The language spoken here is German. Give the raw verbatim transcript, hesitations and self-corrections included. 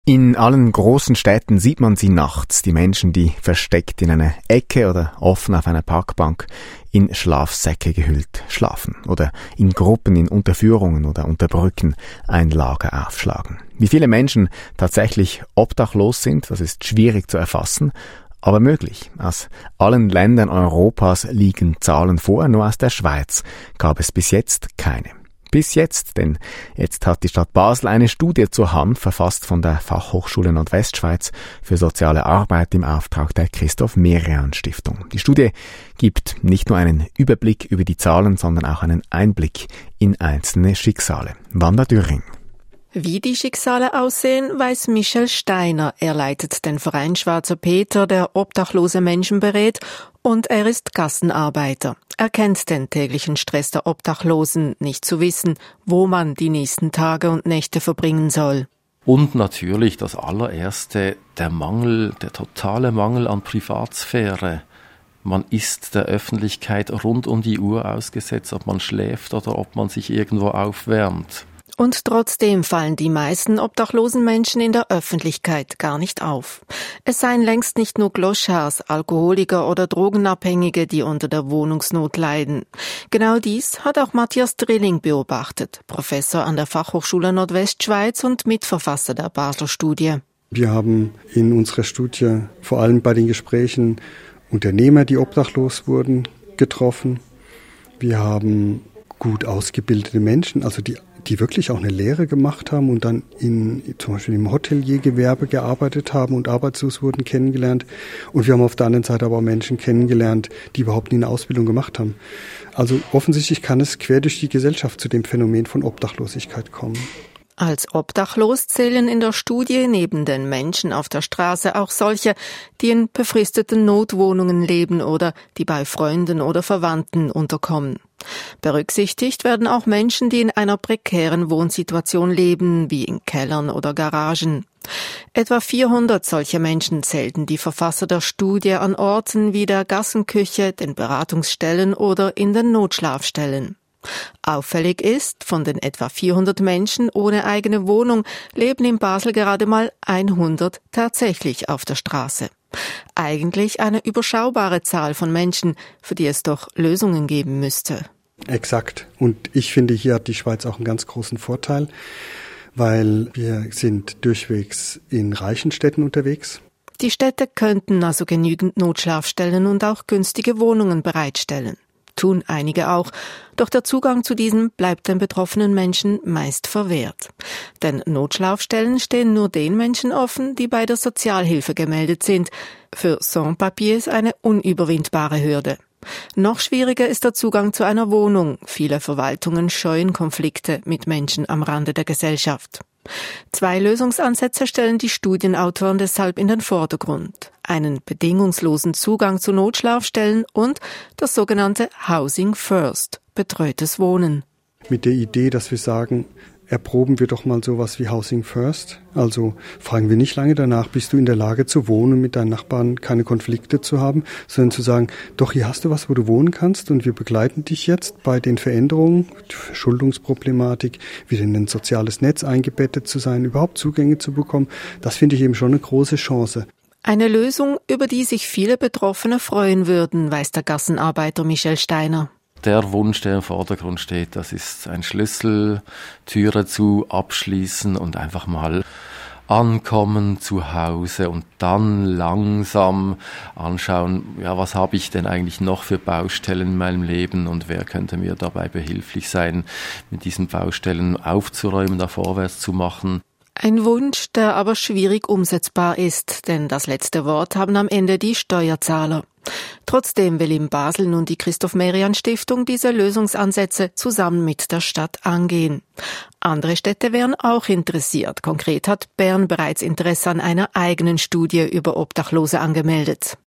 In allen großen Städten sieht man sie nachts, die Menschen, die versteckt in einer Ecke oder offen auf einer Parkbank in Schlafsäcke gehüllt schlafen oder in Gruppen, in Unterführungen oder unter Brücken ein Lager aufschlagen. Wie viele Menschen tatsächlich obdachlos sind, das ist schwierig zu erfassen, aber möglich. Aus allen Ländern Europas liegen Zahlen vor, nur aus der Schweiz gab es bis jetzt keine. Bis jetzt, denn jetzt hat die Stadt Basel eine Studie zur Hand, verfasst von der Fachhochschule Nordwestschweiz für soziale Arbeit im Auftrag der Christoph-Merian-Stiftung. Die Studie gibt nicht nur einen Überblick über die Zahlen, sondern auch einen Einblick in einzelne Schicksale. Wanda Döring. Wie die Schicksale aussehen, weiß Michel Steiner. Er leitet den Verein Schwarzer Peter, der obdachlose Menschen berät, und er ist Gassenarbeiter. Er kennt den täglichen Stress der Obdachlosen, nicht zu wissen, wo man die nächsten Tage und Nächte verbringen soll. Und natürlich das allererste, der Mangel, der totale Mangel an Privatsphäre. Man ist der Öffentlichkeit rund um die Uhr ausgesetzt, ob man schläft oder ob man sich irgendwo aufwärmt. Und trotzdem fallen die meisten obdachlosen Menschen in der Öffentlichkeit gar nicht auf. Es seien längst nicht nur Gloschards, Alkoholiker oder Drogenabhängige, die unter der Wohnungsnot leiden. Genau dies hat auch Matthias Drilling beobachtet, Professor an der Fachhochschule Nordwestschweiz und Mitverfasser der Basler Studie. Wir haben in unserer Studie vor allem bei den Gesprächen Unternehmer, die obdachlos wurden, getroffen. Wir haben gut ausgebildete Menschen, also die die wirklich auch eine Lehre gemacht haben und dann in, zum Beispiel im Hoteliergewerbe gearbeitet haben und arbeitslos wurden, kennengelernt. Und wir haben auf der anderen Seite aber auch Menschen kennengelernt, die überhaupt nie eine Ausbildung gemacht haben. Also offensichtlich kann es quer durch die Gesellschaft zu dem Phänomen von Obdachlosigkeit kommen. Als obdachlos zählen in der Studie neben den Menschen auf der Straße auch solche, die in befristeten Notwohnungen leben oder die bei Freunden oder Verwandten unterkommen. Berücksichtigt werden auch Menschen, die in einer prekären Wohnsituation leben, wie in Kellern oder Garagen. Etwa vierhundert solcher Menschen zählten die Verfasser der Studie an Orten wie der Gassenküche, den Beratungsstellen oder in den Notschlafstellen. Auffällig ist, von den etwa vierhundert Menschen ohne eigene Wohnung leben in Basel gerade mal hundert tatsächlich auf der Straße. Eigentlich eine überschaubare Zahl von Menschen, für die es doch Lösungen geben müsste. Exakt. Und ich finde, hier hat die Schweiz auch einen ganz großen Vorteil, weil wir sind durchwegs in reichen Städten unterwegs. Die Städte könnten also genügend Notschlafstellen und auch günstige Wohnungen bereitstellen. Tun einige auch, doch der Zugang zu diesen bleibt den betroffenen Menschen meist verwehrt. Denn Notschlafstellen stehen nur den Menschen offen, die bei der Sozialhilfe gemeldet sind. Für Sans-Papiers eine unüberwindbare Hürde. Noch schwieriger ist der Zugang zu einer Wohnung. Viele Verwaltungen scheuen Konflikte mit Menschen am Rande der Gesellschaft. Zwei Lösungsansätze stellen die Studienautoren deshalb in den Vordergrund. Einen bedingungslosen Zugang zu Notschlafstellen und das sogenannte Housing First, betreutes Wohnen. Mit der Idee, dass wir sagen, erproben wir doch mal sowas wie Housing First. Also fragen wir nicht lange danach, bist du in der Lage zu wohnen, mit deinen Nachbarn keine Konflikte zu haben, sondern zu sagen, doch, hier hast du was, wo du wohnen kannst und wir begleiten dich jetzt bei den Veränderungen, die Verschuldungsproblematik, wieder in ein soziales Netz eingebettet zu sein, überhaupt Zugänge zu bekommen. Das finde ich eben schon eine große Chance. Eine Lösung, über die sich viele Betroffene freuen würden, weiß der Gassenarbeiter Michel Steiner. Der Wunsch, der im Vordergrund steht, das ist ein Schlüssel, Türe zu abschließen und einfach mal ankommen zu Hause und dann langsam anschauen, ja, was habe ich denn eigentlich noch für Baustellen in meinem Leben und wer könnte mir dabei behilflich sein, mit diesen Baustellen aufzuräumen, da vorwärts zu machen. Ein Wunsch, der aber schwierig umsetzbar ist, denn das letzte Wort haben am Ende die Steuerzahler. Trotzdem will in Basel nun die Christoph-Merian-Stiftung diese Lösungsansätze zusammen mit der Stadt angehen. Andere Städte wären auch interessiert. Konkret hat Bern bereits Interesse an einer eigenen Studie über Obdachlose angemeldet.